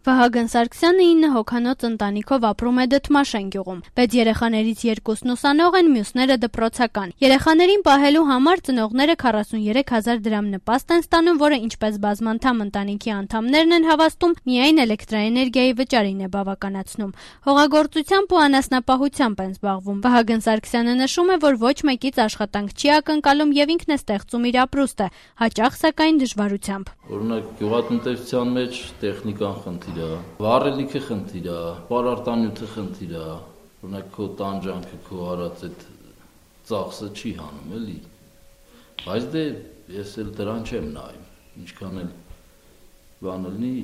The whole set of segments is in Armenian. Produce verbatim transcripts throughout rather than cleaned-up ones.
Վահագն Սարգսյանը ինը հոգանոց ընտանիքով ապրում է Դդմաշեն գյուղում, բայց երեխաներից երկուսն ուսանող են, մյուսները դպրոցական։ Երեխաներին պահելու համար ծնողները քառասուններեք հազար դրամ նպաստ են ստանում, որը ինչպես բազմանդամ ընտանիքի անդամներն են հավաստում, միայն էլեկտրաէներգիայի վճարին է բավականացնում։ Հողագործությամբ ու անասնապահությամբ են զբաղվում։ Վահագն Սարգսյանը նշում է, որ ոչ մեկից աշխատանք չի ակնկալում եւ ինքն է ստեղծում իր ապրուստը, հաճախ սակայն դժվարությամբ։ Օրինակ գյուղատնտեսության մեջ տեխնիկան խնդիր է, վառելիքը խնդիր է, պարարտանյութը խնդիր է, օրինակ քո տանջանքը, քո արած այդ ծախսը չի հանում, էլի։ Բայց դե ես էլ դրան չեմ նայում, ինչքան էլ բան լինի,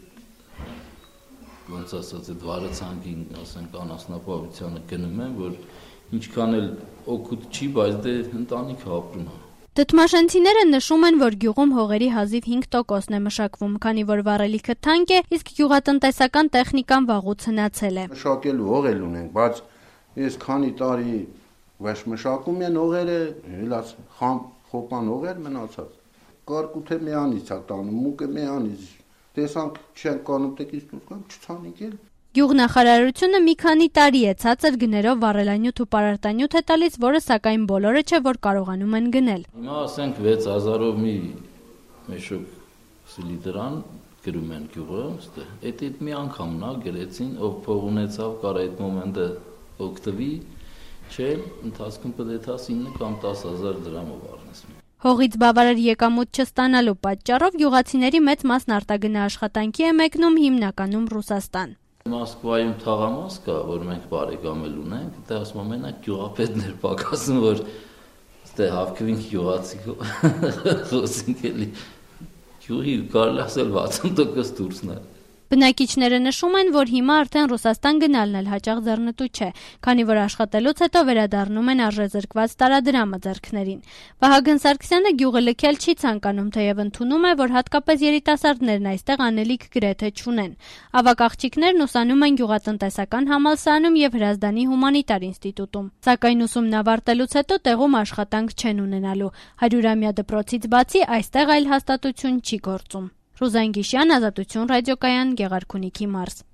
այդ ոնց ասած այդ վարեցանկին, ասենք անասնապահությանը գնում եմ, որ ինչքան էլ օգուտ չի, բայց դե ընտանիքը ապրում է։ Դդմաշենցիները նշում են, որ գյուղում հողերի հազիվ հինգ տոկոսն է մշակվում, քանի որ վառելիքը թանկ է, իսկ գյուղատնտեսական տեխնիկան վաղուց հնացել է։ Մշակելու հող էլ ունենք, բայց ես քանի տարի վեշ մշակում են հողերը, հելած խամ խոպան հողեր մնացած։ Կարկութը միանից է տանում, մուկը միանից։ Տեսանք չեն կանում տեկից դուրս գան, չցանիկ էլ։ Գյուղնախարարությունը մի քանի տարի է ցածր գներով վառելանյութ ու պարարտանյութ է տալիս, որը սակայն բոլորը չէ, որ կարողանում են գնել։ Հիմա ասենք վեց հազարով մի մեշոկ սիլիտրան գրում են գյուղը, այդ այդ մի անգամն է գրեցին, ով փող ունեցավ, կար այդ մոմենտը օգտվի, չէ, ընթացքում պետք է ինը կամ տասը հազար դրամով առնես։ Հողից բավարար եկամուտ չստանալու պատճառով գյուղացիների մեծ մասն արտագնա աշխատանքի է մեկնում հիմնականում Ռուսաստան։ Մոսկվայում թաղամաս կա, որ մենք բարեկամ էլ ունենք, դա ասում եմ մենակ գյուղապետներ պակասում, որ ստե հավքվինք գյուղացի խոսենք էլի, գյուղի կարելի ասել վաթսուն տոկոս դուրսն է։ Բնակիչները նշում են, որ հիմա արդեն Ռուսաստան գնալն էլ հաճախ ձեռնտու չէ, քանի որ աշխատելուց հետո վերադառնում են արժեզրկված տարադրամը ձեռքներին։ Վահագն Սարգսյանը գյուղը լքել չի ցանկանում, թեև ընդունում է, որ հատկապես երիտասարդներն այստեղ անելիք գրեթե չունեն։ Ավագ աղջիկներն ուսանում են գյուղատնտեսական համալսարանում եւ Հրազդանի հումանիտար ինստիտուտում։ Սակայն ուսումն ավարտելուց հետո տեղում աշխատանք չեն ունենալու։ Հարյուրամյա դպրոցից բացի այստեղ այլ հաստատություն չի գործում։ Ռուզան Գիշյան, Ազատություն ռադիոկայան, Գեղարքունիքի մարզ։